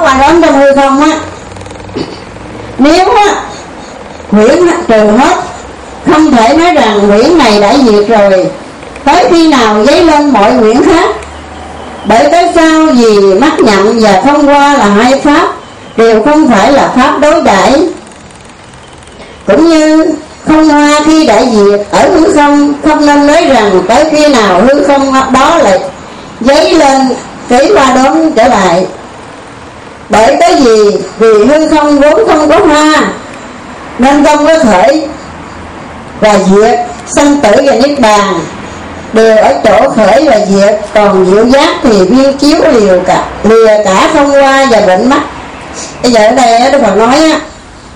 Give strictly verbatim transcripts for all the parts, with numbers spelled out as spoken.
qua đốm trong hư không á, nếu á huyễn trừ hết, không thể nói rằng huyễn này đã diệt rồi, tới khi nào dấy lên mọi huyễn khác. Bởi tới sao vì mắt nhận và thông qua là hai pháp, đều không phải là pháp đối đãi. Cũng như không hoa khi đại diệt ở hư không, không nên nói rằng tới khi nào hư không đó lại dấy lên cái hoa đốm trở lại. Bởi cái gì? Vì hư không vốn không có hoa, nên không có khởi và diệt, sanh tử và niết bàn đều ở chỗ khởi và diệt. Còn diệu giác thì viên chiếu liều cả lìa cả không hoa và bệnh mắt. Bây giờ ở đây Đức Phật nói á,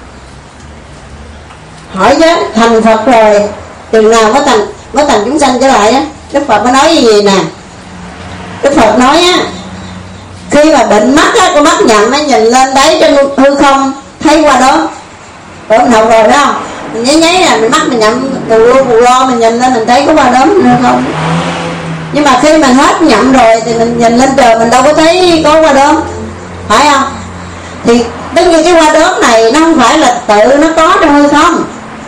hỏi chứ thành Phật rồi chừng nào mới thành mới thành chúng sanh trở lại á. Đức Phật mới nói cái gì nè? Đức Phật nói á, khi mà bệnh mắt á, con mắt nhận nó nhìn lên đấy trên hư không thấy qua đó, con học rồi phải không? Mình nháy nháy nè, mình mắt mình nhậm bù lu bù lo, mình nhìn lên mình thấy có qua đốm nữa không? Nhưng mà khi mình hết nhậm rồi thì mình nhìn lên trời mình đâu có thấy có qua đốm, phải không? Thì tất nhiên cái qua đốm này nó không phải là tự nó có trong hư không,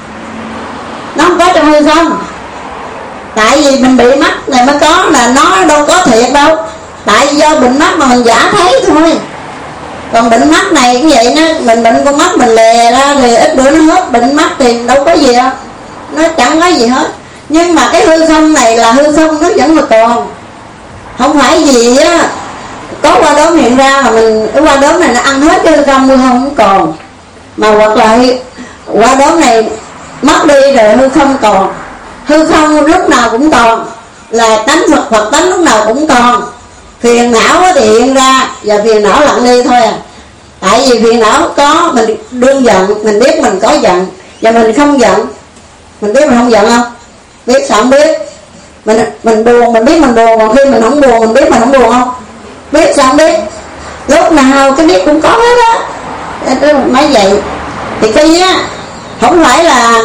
nó không có trong hư không. Tại vì mình bị mắt này mới có, là nó đâu có thiệt đâu. Tại vì do bệnh mắt mà mình giả thấy thôi. Còn bệnh mắt này cũng vậy đó, mình bệnh con mắt mình lè ra thì ít bữa nó hết bệnh mắt thì đâu có gì đâu, nó chẳng có gì hết. Nhưng mà cái hư không này là hư không, nó vẫn là còn, không phải gì á có qua đốm hiện ra mà mình cái qua đốm này nó ăn hết cái hư không, hư không không còn. Mà hoặc là qua đốm này mất đi rồi hư không còn. Hư không lúc nào cũng còn, là tánh Phật, Phật tánh lúc nào cũng còn. Phiền não thì hiện ra và phiền não lặng đi thôi à. Tại vì phiền não có, mình đương giận, mình biết mình có giận và mình không giận. Mình biết mình không giận không? Biết sao không biết? Mình mình buồn, mình biết mình buồn, còn khi mình không buồn, mình biết mình không buồn không? Biết sao không biết? Lúc nào cái biết cũng có hết á. Mấy vậy thì khi á, không phải là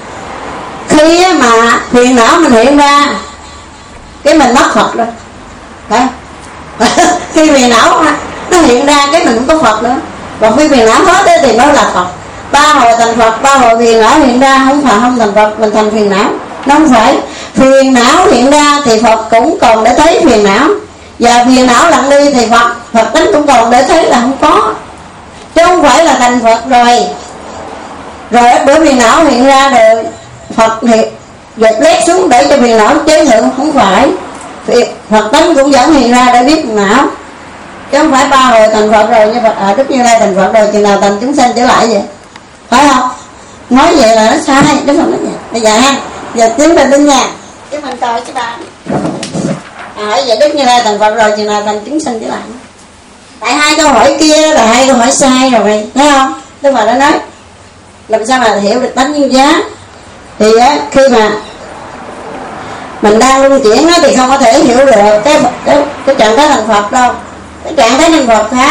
khi á mà phiền não mình hiện ra cái mình mất Phật rồi, phải không? Khi phiền não nó hiện ra cái mình cũng có Phật nữa. Còn khi phiền não hết ấy, thì nó là Phật. Ba hồi thành Phật, ba hồi phiền não hiện ra, không phải không thành Phật, mình thành phiền não. Nó không phải. Phiền não hiện ra thì Phật cũng còn để thấy phiền não, và phiền não lặng đi thì Phật Phật tính cũng còn để thấy là không có. Chứ không phải là thành Phật rồi rồi bữa phiền não hiện ra rồi Phật thì giật lét xuống để cho phiền não chế ngự, không phải. Phật tánh cũng vẫn hiện ra để biết phiền não, chứ không phải ba hồi thành Phật rồi như Phật à, Đức Như Lai thành Phật rồi chừng nào thành chúng sanh trở lại vậy, phải không? Nói vậy là nó sai. Đức Phật nói vậy. Bây giờ ha, giờ tiến lên đến nhà chứ mình coi chứ ba à, hỏi vậy Đức Như Lai thành Phật rồi chừng nào thành chúng sanh trở lại. Tại hai câu hỏi kia là hai câu hỏi sai rồi, thấy không? Đức Phật đã nói làm sao mà hiểu được tánh như giá. Thì á, khi mà mình đang luân chuyển á, thì không có thể hiểu được cái, cái, cái trạng thái thành Phật đâu. Cái trạng thái thành Phật khác.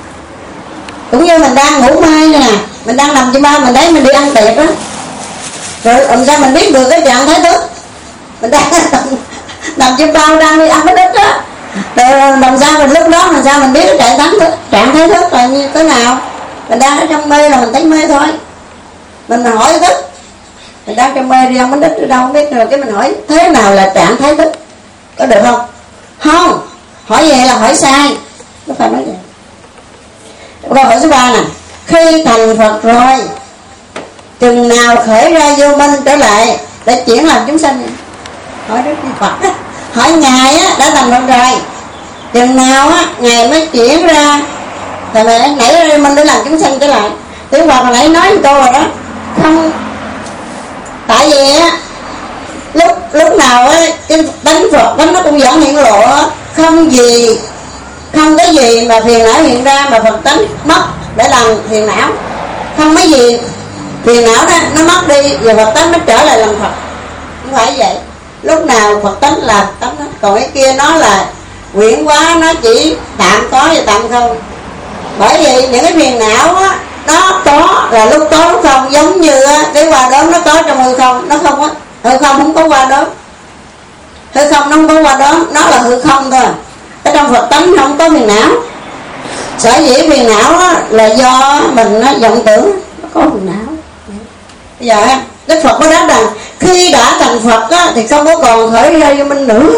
Cũng như mình đang ngủ mê nè, mình đang nằm trên bao mình thấy mình đi ăn tiệc á, rồi làm sao mình biết được cái trạng thái thức? Mình đang nằm trên bao đang đi ăn cái đứt á, rồi làm sao mình lúc đó làm sao mình biết cái trạng thái thức? Trạng thái thức là như thế nào? Mình đang ở trong mê là mình thấy mê thôi. Mình hỏi thức, mình đang trong mê đi ăn bánh đít ở đâu không biết, rồi cái mình hỏi thế nào là trạng thái thức, có được không? Không, hỏi vậy là hỏi sai. Nó phải nói vậy. Câu hỏi số ba nè, khi thành Phật rồi chừng nào khởi ra vô minh trở lại để chuyển làm chúng sanh? Hỏi Đức Phật á, hỏi ngài á đã thành Phật rồi chừng nào á ngài mới chuyển ra rồi mày nảy ra mình để làm chúng sanh trở lại? Tiếng Phật hồi nãy nói một câu rồi đó, không. Tại vì á lúc lúc nào á cái tánh Phật tánh nó cũng vẫn hiện lộ á, không gì không có gì mà phiền não hiện ra mà Phật tánh mất để làm phiền não. Không mấy gì phiền não đó nó mất đi và Phật tánh nó trở lại làm Phật, không phải vậy. Lúc nào Phật tánh là tánh đó. Còn cái kia nó là quyển quá, nó chỉ tạm có và tạm không. Bởi vì những cái phiền não á nó có là lúc có lúc không, giống như á, cái qua đốm nó có trong hư không, nó không á, hư không không có qua đốm, hư không nó không có qua đốm, nó là hư không thôi. Ở trong Phật tánh không có phiền não. Sở dĩ phiền não đó, là do mình nó vọng tưởng nó có phiền não. Bây giờ Đức Phật có đáp rằng khi đã thành Phật á, thì không có còn khởi ra vô minh nữa.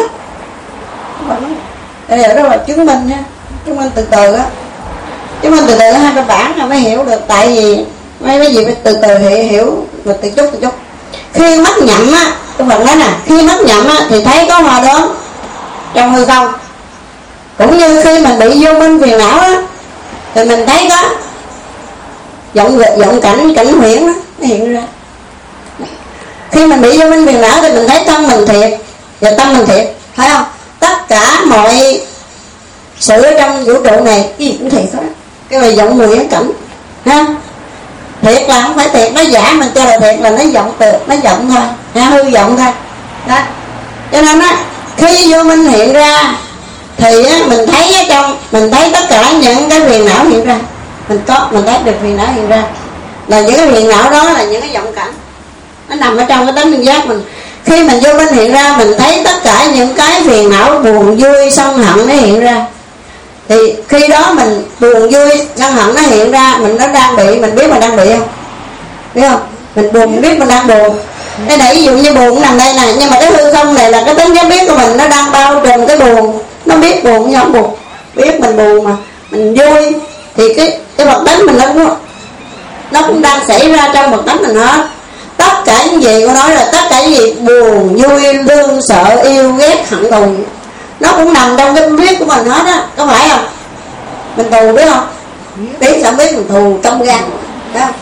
Đây ở đó là chứng minh nha, chứng minh từ từ á, chứng minh từ từ hai cái bản là mới hiểu được. Tại vì mấy cái gì phải từ từ hiểu, hiểu rồi từ chút từ chút. Khi mắt nhậm á, Đức Phật nói nè, khi mắt nhậm á thì thấy có hoa đốm trong hư không. Cũng như khi mình bị vô minh phiền não á, thì mình thấy có vọng vọng cảnh cảnh huyễn đó, nó hiện ra. Khi mình bị vô minh phiền não thì mình thấy tâm mình thiệt và tâm mình thiệt, phải không? Tất cả mọi sự ở trong vũ trụ này cái gì cũng thiệt hết. Cái này vọng mười cái cảnh ha, thiệt là không phải thiệt, nó giả mình cho là thiệt là nó vọng từ nó vọng thôi, ha, hư vọng thôi đó. Cho nên á, khi vô minh hiện ra thì á, mình thấy ở trong mình thấy tất cả những cái phiền não hiện ra, mình có mình thấy được phiền não hiện ra là những cái phiền não đó là những cái vọng cảnh, nó nằm ở trong cái tánh nhân giác mình. Khi mình vô minh hiện ra, mình thấy tất cả những cái phiền não buồn vui sân hận nó hiện ra, thì khi đó mình buồn vui sân hận nó hiện ra, mình nó đang bị, mình biết mình đang bị không? Biết không? Mình buồn, mình biết mình đang buồn. Cái này ví dụ như buồn nằm đây này, nhưng mà cái hư không này là cái tính giác biết của mình, nó đang bao trùm cái buồn, nó biết buồn nhưng không buồn, biết mình buồn mà mình vui, thì cái cái vật tánh mình nó cũng nó cũng đang xảy ra trong vật tánh mình hết. Tất cả những gì cô nói là tất cả những gì buồn vui lương sợ yêu ghét hận thù nó cũng nằm trong cái biết của mình hết á, có phải không? Mình thù biết không? Biết sao biết mình thù căm gan, phải không?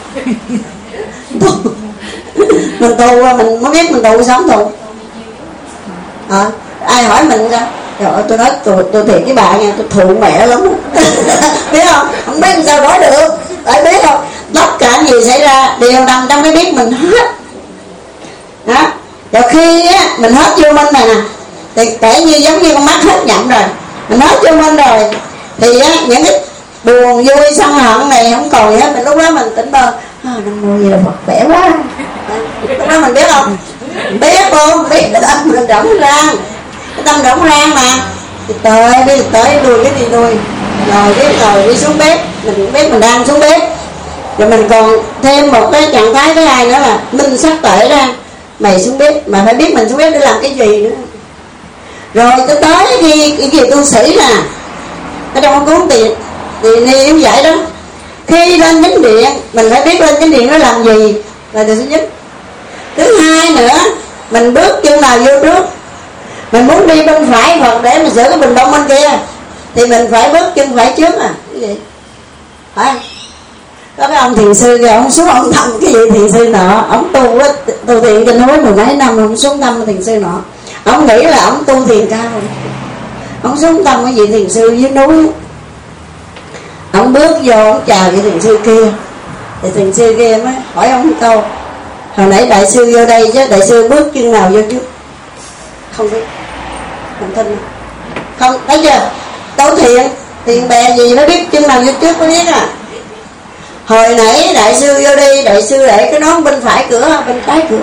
Mình thù mình mới biết mình thù sống thù. À, ai hỏi mình sao? Trời ơi, tôi nói tôi, tôi thiệt với bà nha, tôi thù mẹ lắm. Biết không? Không biết sao nói được. Tại biết không? Tất cả gì xảy ra đều nằm trong cái biết mình hết. Đó. Rồi khi á, mình hết vô minh này nè, thì kể như giống như con mắt hết nhậm rồi, mình hết vô minh rồi, thì á, những cái buồn vui sân hận này không còn gì hết. Mình lúc đó mình tỉnh bơ, à, Nam Mô gì là Phật khỏe quá. Lúc đó mình biết không? Mình biết không? Biết cái tâm mình rỗng rang, cái tâm rỗng rang mà. Thì tới đi tới lui cái đi lui, rồi biết rồi đi xuống bếp, mình cũng biết mình đang xuống bếp. Rồi mình còn thêm một cái trạng thái thứ hai nữa là minh sắc tệ ra, mày xuống bếp mà phải biết mình xuống bếp để làm cái gì nữa. Rồi tới tới khi cái gì tu sĩ nè, ở trong cuốn tiền tiền ni cũng vậy đó. Khi lên chánh điện mình phải biết lên chánh điện nó làm gì là điều thứ nhất. Thứ hai nữa, mình bước chân nào vô trước. Mình muốn đi bên phải Phật để mình sửa cái bình đông bên kia, thì mình phải bước chân phải trước à. Cái gì? Phải không? Có cái ông thiền sư kìa, ông xuống ông thăm cái gì thiền sư nọ, ông tu á, tu thiền trên núi mười mấy năm, ông xuống thăm thiền sư nọ, ông nghĩ là ông tu thiền cao rồi, ông xuống thăm cái gì thiền sư dưới núi, ông bước vô ông chào cái thiền sư kia, thì thiền sư kia mới hỏi ông một câu, hồi nãy đại sư vô đây chứ đại sư bước chân nào vô trước? Không biết, không tin, không, thấy chưa? Tu thiền thiền bè gì nó biết chân nào vô trước có biết à. Hồi nãy đại sư vô đi, đại sư để cái nón bên phải cửa, bên trái cửa,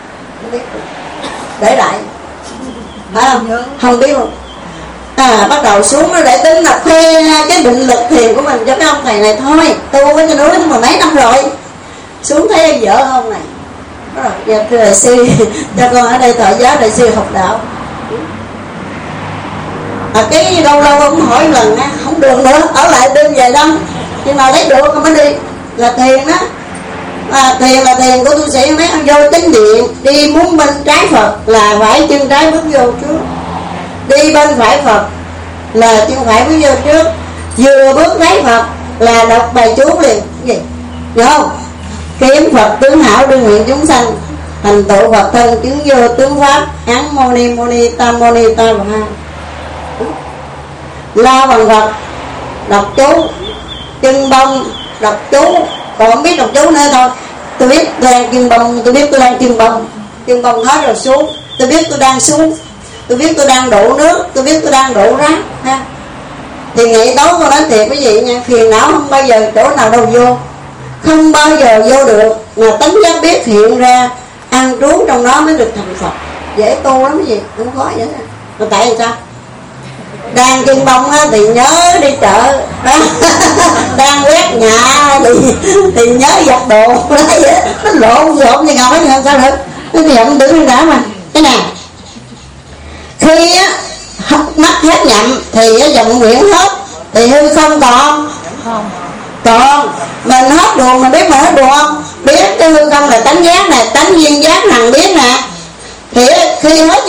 để lại, phải không? Không biết không? À, bắt đầu xuống nó để tính là khoe cái định lực thiền của mình cho cái ông thầy này thôi. Tu ở trên núi mà mấy năm rồi, xuống thấy em vợ không này. Đó rồi, giờ thưa đại sư, cho con ở đây thọ giáo đại sư học đạo. À, cái lâu lâu ông hỏi lần á, không được nữa, ở lại đêm vài năm, nhưng mà lấy được không mới đi. Là thiền đó, à, thiền là thiền của tu sĩ. Mấy ông vô chánh điện đi muốn bên trái Phật là phải chân trái bước vô trước, đi bên phải Phật là chân phải bước vô trước. Vừa bước trái Phật là đọc bài chú liền. Cái gì? Hiểu không? Kiếm Phật tướng hảo đương nguyện chúng sanh, thành tựu Phật thân chứng vô tướng pháp, án mô ni mô ni tam mô ni ta bà ha. La bằng Phật đọc chú, chân bông đọc chú, còn không biết đọc chú nữa thôi. Tôi biết tôi đang chân bông, tôi biết tôi đang chân bông, chân bông hết rồi xuống. Tôi biết tôi đang xuống, tôi biết tôi đang đổ nước, tôi biết tôi đang đổ rác ha. Thì ngày tối con nói thiệt cái gì nha, phiền não không bao giờ chỗ nào đâu vô, không bao giờ vô được. Mà tánh giác biết hiện ra, ăn trú trong đó mới được thành Phật. Dễ tu lắm cái gì, không khó vậy. Mà tại vì sao? đang chân bông á, thì nhớ đi chợ. Đang quét nhà thì thì nhớ giặt đồ. Nó lộn xộn như ngồi làm sao được. Nó thì không đứng đã mà. Cái nào khi á mắt hết nhậm thì dòng nguyện hết, thì hư không còn không còn. Mình hết buồn, mình biết mình hết buồn không? Biết cái hư không là tánh giác nè, tánh duyên giác hằng biết nè. Thì khi hết